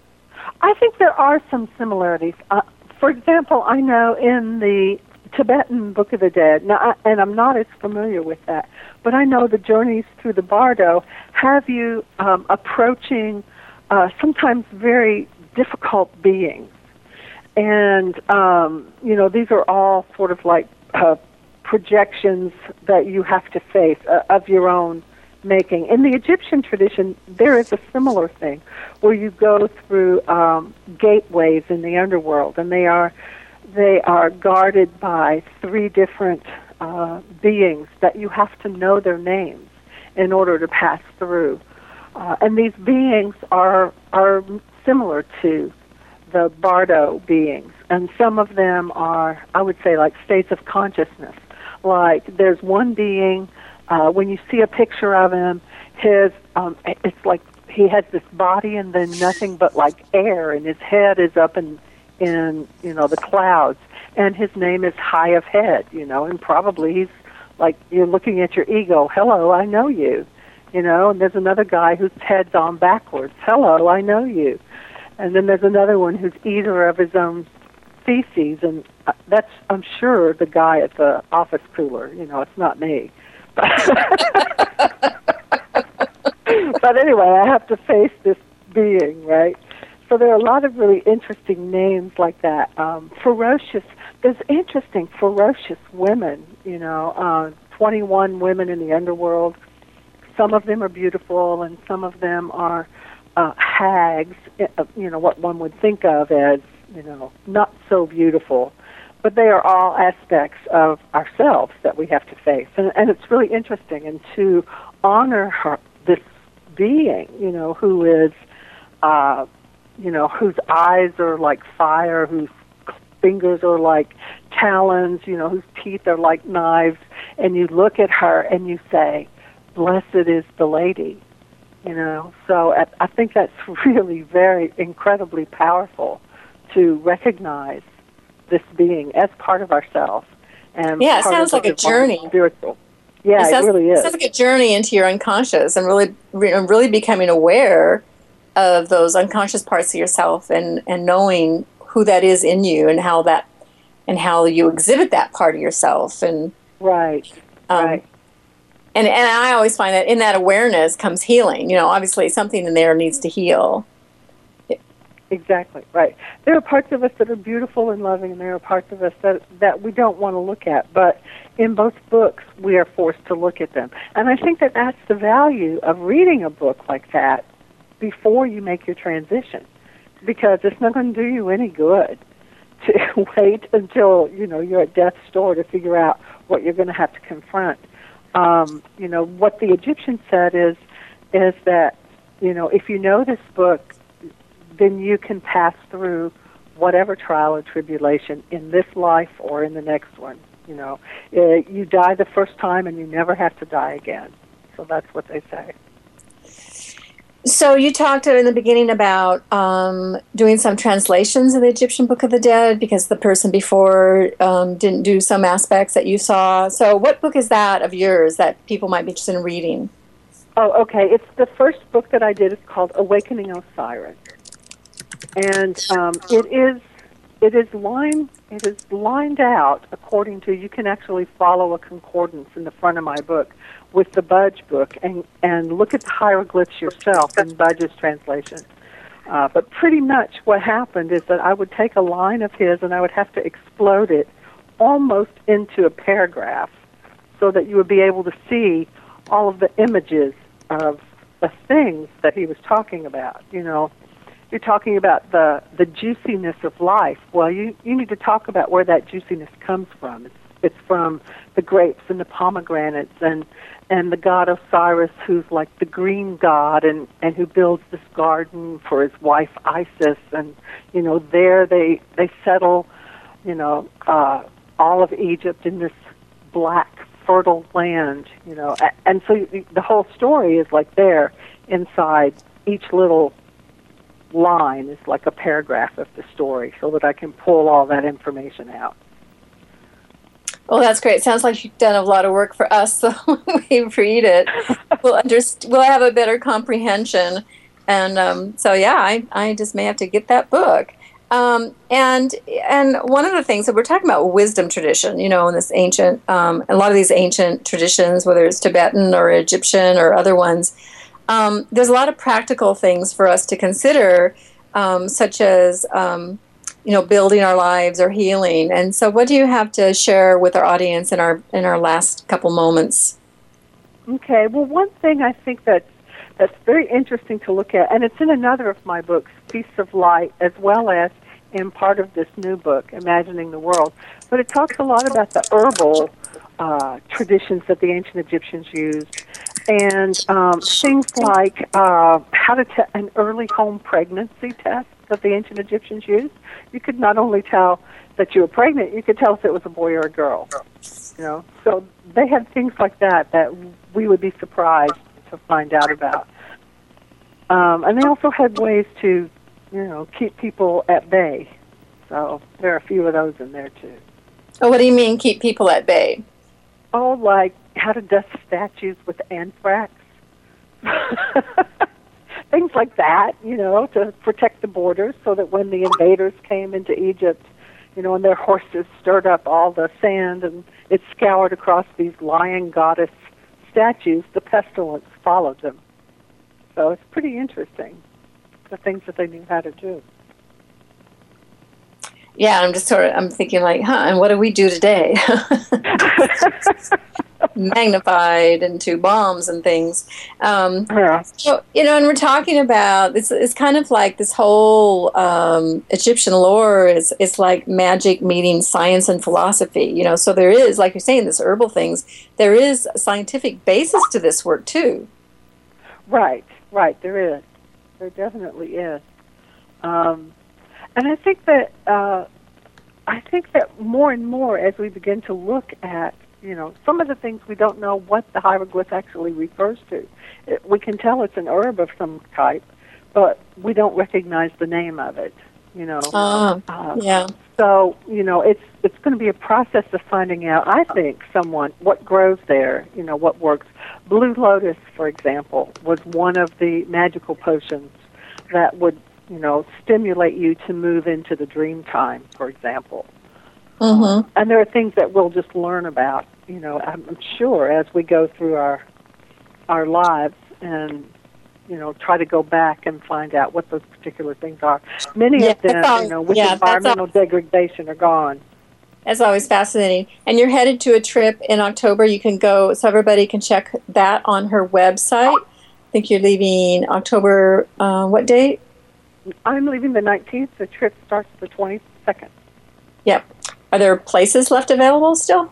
S6: I think there are some similarities. Uh, for example, I know in the Tibetan Book of the Dead, now, I, and I'm not as familiar with that, but I know the journeys through the Bardo have you um, approaching uh, sometimes very difficult beings. And, um, you know, these are all sort of like uh, projections that you have to face uh, of your own making. In the Egyptian tradition, there is a similar thing where you go through um, gateways in the underworld, and they are they are guarded by three different uh, beings that you have to know their names in order to pass through. Uh, and these beings are are similar to the Bardo beings, and some of them are, I would say, like states of consciousness. Like there's one being, uh, when you see a picture of him, his um, it's like he has this body and then nothing but like air, and his head is up in in you know the clouds, and his name is High of Head, you know, and probably he's like you're looking at your ego. Hello, I know you, you know. And there's another guy whose head's on backwards. Hello, I know you. And then there's another one who's eater of his own feces, and that's, I'm sure, the guy at the office cooler. You know, it's not me. But, but anyway, I have to face this being, right? So there are a lot of really interesting names like that. Um, ferocious, there's interesting, ferocious women, you know, uh, twenty-one women in the underworld. Some of them are beautiful, and some of them are Uh, hags, you know, what one would think of as, you know, not so beautiful. But they are all aspects of ourselves that we have to face. And, and it's really interesting. And to honor her, this being, you know, who is, uh, you know, whose eyes are like fire, whose fingers are like talons, you know, whose teeth are like knives. And you look at her and you say, blessed is the lady. You know, so I, I think that's really very incredibly powerful to recognize this being as part of ourselves. And
S5: yeah, it
S6: part
S5: sounds
S6: of
S5: like a journey.
S6: Spiritual. Yeah,
S5: it, sounds,
S6: it really is.
S5: It sounds like a journey into your unconscious and really, really becoming aware of those unconscious parts of yourself, and, and knowing who that is in you, and how that and how you exhibit that part of yourself. And
S6: right,
S5: um,
S6: right.
S5: And and I always find that in that awareness comes healing. You know, obviously something in there needs to heal.
S6: Exactly, right. There are parts of us that are beautiful and loving, and there are parts of us that, that we don't want to look at. But in both books, we are forced to look at them. And I think that that's the value of reading a book like that before you make your transition, because it's not going to do you any good to wait until, you know, you're at death's door to figure out what you're going to have to confront. Um, you know, what the Egyptians said is is that, you know, if you know this book, then you can pass through whatever trial or tribulation in this life or in the next one. You know, uh, you die the first time and you never have to die again. So that's what they say.
S5: So you talked in the beginning about um, doing some translations of the Egyptian Book of the Dead because the person before um, didn't do some aspects that you saw. So what book is that of yours that people might be interested in reading?
S6: Oh, okay. It's the first book that I did. It's called Awakening Osiris. And um, it is it is lined it is lined out according to, you can actually follow a concordance in the front of my book with the Budge book, and, and look at the hieroglyphs yourself in Budge's translation. Uh, but pretty much what happened is that I would take a line of his and I would have to explode it almost into a paragraph so that you would be able to see all of the images of the things that he was talking about. You know, you're talking about the, the juiciness of life. Well, you, you need to talk about where that juiciness comes from. It's, it's from the grapes and the pomegranates and and the god Osiris, who's like the green god, and, and who builds this garden for his wife Isis, and, you know, there they they settle, you know, uh, all of Egypt in this black, fertile land, you know, and so the whole story is like there inside each little line is like a paragraph of the story, so that I can pull all that information out.
S5: Well, that's great. Sounds like you've done a lot of work for us, so when we read it, we'll, underst- we'll have a better comprehension. And um, so, yeah, I, I just may have to get that book. Um, and and one of the things that we're talking about, wisdom tradition, you know, in this ancient, um, a lot of these ancient traditions, whether it's Tibetan or Egyptian or other ones, um, there's a lot of practical things for us to consider, um, such as, um, you know, building our lives or healing. And so what do you have to share with our audience in our in our last couple moments?
S6: Okay, well, one thing I think that's that's very interesting to look at, and it's in another of my books, Feasts of Light, as well as in part of this new book, Imagining the World. But it talks a lot about the herbal uh, traditions that the ancient Egyptians used, and um, things like uh, how to test an early home pregnancy test that the ancient Egyptians used. You could not only tell that you were pregnant, you could tell if it was a boy or a girl. You know, so they had things like that that we would be surprised to find out about. Um, and they also had ways to, you know, keep people at bay. So there are a few of those in there too.
S5: Oh, what do you mean, keep people at bay?
S6: Oh, like how to dust statues with anthrax. Things like that, you know, to protect the borders so that when the invaders came into Egypt, you know, and their horses stirred up all the sand and it scoured across these lion goddess statues, the pestilence followed them. So it's pretty interesting, the things that they knew how to do.
S5: Yeah, I'm just sort of, I'm thinking like, huh, and what do we do today? Magnified into bombs and things. Um,
S6: yeah.
S5: So, you know, and we're talking about, it's, it's kind of like this whole um, Egyptian lore is, is like magic meeting science and philosophy, you know, so there is, like you're saying, this herbal things, there is a scientific basis to this work too.
S6: Right, right, there is. There definitely is. Um, and I think that, uh, I think that more and more as we begin to look at, you know, some of the things we don't know what the hieroglyph actually refers to. It, we can tell it's an herb of some type, but we don't recognize the name of it, you know.
S5: Uh,
S6: uh,
S5: yeah.
S6: So, you know, it's it's going to be a process of finding out, I think, someone, what grows there, you know, what works. Blue lotus, for example, was one of the magical potions that would, you know, stimulate you to move into the dream time, for example.
S5: Mm-hmm.
S6: And there are things that we'll just learn about, you know, I'm sure, as we go through our our lives and, you know, try to go back and find out what those particular things are. Many
S5: yeah,
S6: of them,
S5: all,
S6: you know, with
S5: yeah,
S6: environmental degradation are gone.
S5: That's always fascinating. And you're headed to a trip in October. You can go, so everybody can check that on her website. I think you're leaving October, uh, what date?
S6: I'm leaving the nineteenth. The trip starts the twenty-second.
S5: Yep. Are there places left available still?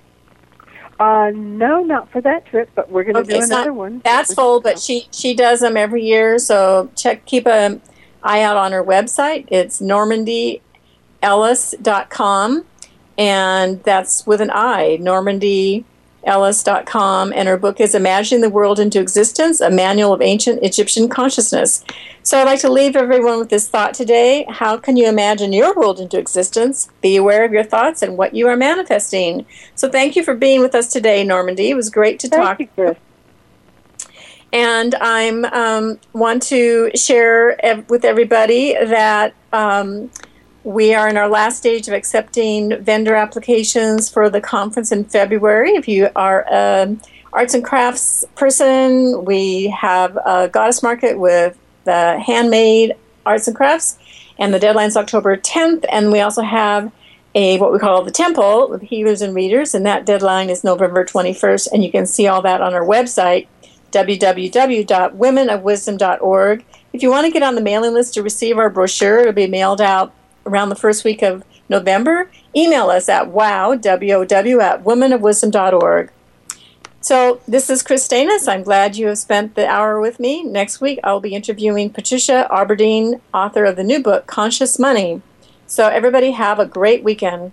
S6: Uh, no, not for that trip, but we're going to
S5: okay,
S6: do another
S5: not,
S6: one.
S5: That's full, but she, she does them every year, so check keep an eye out on her website. It's normandy ellis dot com, and that's with an I, normandy ellis dot com, and her book is Imagining the World into Existence, a Manual of Ancient Egyptian Consciousness. So I'd like to leave everyone with this thought today. How can you imagine your world into existence? Be aware of your thoughts and what you are manifesting. So thank you for being with us today, Normandy. It was great to
S6: thank
S5: talk.
S6: You, Chris.
S5: And I um, want to share ev- with everybody that um, we are in our last stage of accepting vendor applications for the conference in February. If you are an arts and crafts person, we have a goddess market with the handmade arts and crafts, and the deadline is October tenth. And we also have a what we call the temple with healers and readers, and that deadline is November twenty-first. And you can see all that on our website, w w w dot women of wisdom dot org. If you want to get on the mailing list to receive our brochure, it'll be mailed out around the first week of November. Email us at wow, W O W, at women of wisdom dot org. So this is Chris Stanis. I'm glad you have spent the hour with me. Next week, I'll be interviewing Patricia Aberdeen, author of the new book, Conscious Money. So everybody have a great weekend.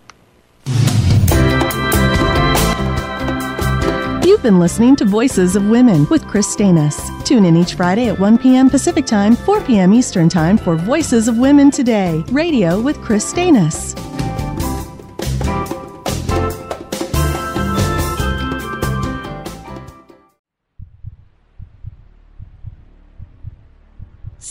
S3: You've been listening to Voices of Women with Chris Stanis. Tune in each Friday at one p.m. Pacific Time, four p.m. Eastern Time for Voices of Women Today, radio with Chris Stanis.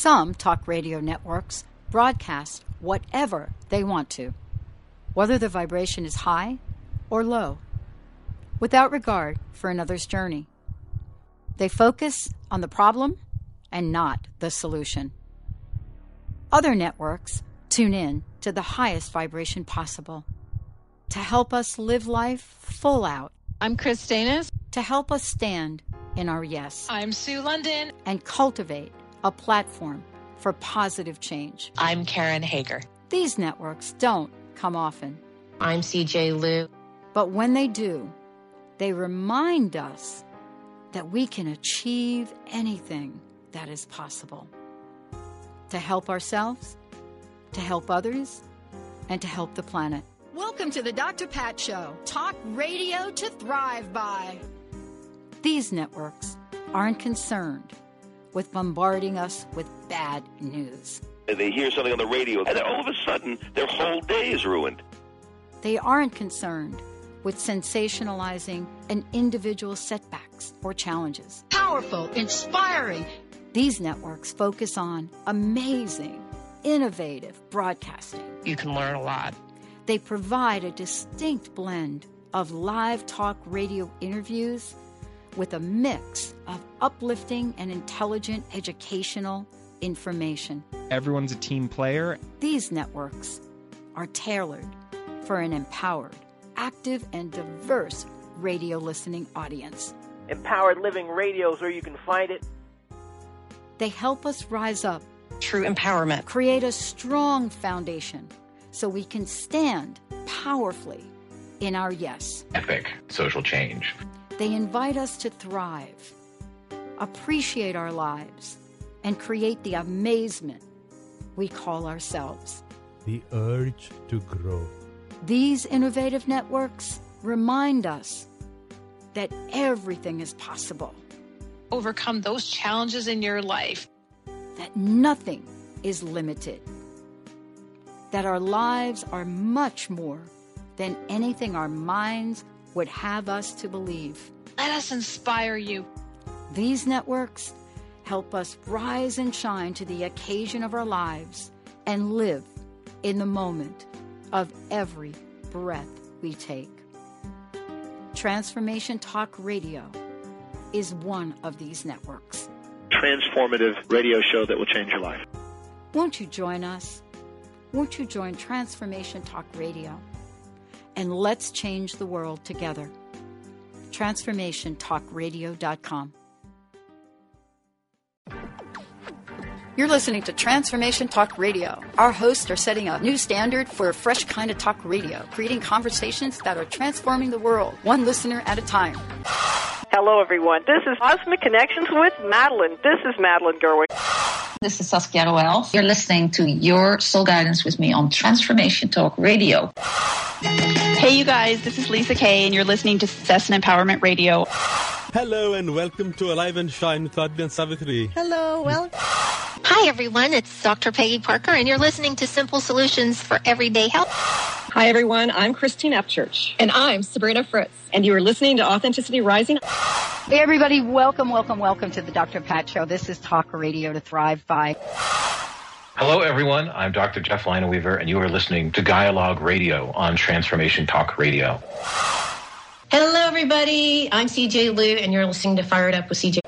S2: Some talk radio networks broadcast whatever they want to, whether the vibration is high or low, without regard for another's journey. They focus on the problem and not the solution. Other networks tune in to the highest vibration possible to help us live life full out.
S4: I'm Chris Stanis.
S2: To help us stand in our yes.
S16: I'm Sue London.
S2: And cultivate a platform for positive change.
S16: I'm Karen Hager.
S2: These networks don't come often.
S16: I'm C J Liu.
S2: But when they do, they remind us that we can achieve anything that is possible. To help ourselves, to help others, and to help the planet. Welcome to the Doctor Pat Show. Talk radio to thrive by. These networks aren't concerned with bombarding us with bad news.
S17: They hear something on the radio, and then all of a sudden, their whole day is ruined.
S2: They aren't concerned with sensationalizing an individual's setbacks or challenges. Powerful, inspiring. These networks focus on amazing, innovative broadcasting.
S16: You can learn a lot.
S2: They provide a distinct blend of live talk radio interviews with a mix of uplifting and intelligent educational information.
S21: Everyone's a team player.
S2: These networks are tailored for an empowered, active, and diverse radio listening audience.
S18: Empowered Living Radio is where you can find it.
S2: They help us rise up.
S16: True empowerment.
S2: Create a strong foundation so we can stand powerfully in our yes.
S20: Epic social change.
S2: They invite us to thrive, appreciate our lives, and create the amazement we call ourselves.
S19: The urge to grow.
S2: These innovative networks remind us that everything is possible.
S16: Overcome those challenges in your life.
S2: That nothing is limited. That our lives are much more than anything our minds would have us to believe.
S16: Let us inspire you.
S2: These networks help us rise and shine to the occasion of our lives and live in the moment of every breath we take. Transformation Talk Radio is one of these networks.
S22: Transformative radio show that will change your life.
S2: Won't you join us? Won't you join Transformation Talk Radio? And let's change the world together. transformation talk radio dot com. You're listening to Transformation Talk Radio. Our hosts are setting a new standard for a fresh kind of talk radio, creating conversations that are transforming the world, one listener at a time.
S18: Hello, everyone. This is Cosmic Connections with Madeline. This is Madeline Gerwick.
S23: This is Saskia Roel. You're listening to Your Soul Guidance with me on Transformation Talk Radio.
S24: Hey, you guys. This is Lisa Kay, and you're listening to Success and Empowerment Radio.
S25: Hello, and welcome to Alive and Shine with Advi and Savitri.
S26: Hello, well. Hi, everyone. It's Doctor Peggy Parker, and you're listening to Simple Solutions for Everyday Health.
S27: Hi, everyone. I'm Christine Upchurch. And I'm Sabrina Fritz. And you are listening to Authenticity Rising.
S2: Hey, everybody. Welcome, welcome, welcome to the Doctor Pat Show. This is Talk Radio to Thrive By.
S20: Hello, everyone. I'm Doctor Jeff Lineweaver, and you are listening to Dialogue Radio on Transformation Talk Radio.
S26: Hello, everybody. I'm C J Liu, and you're listening to Fired Up with C J.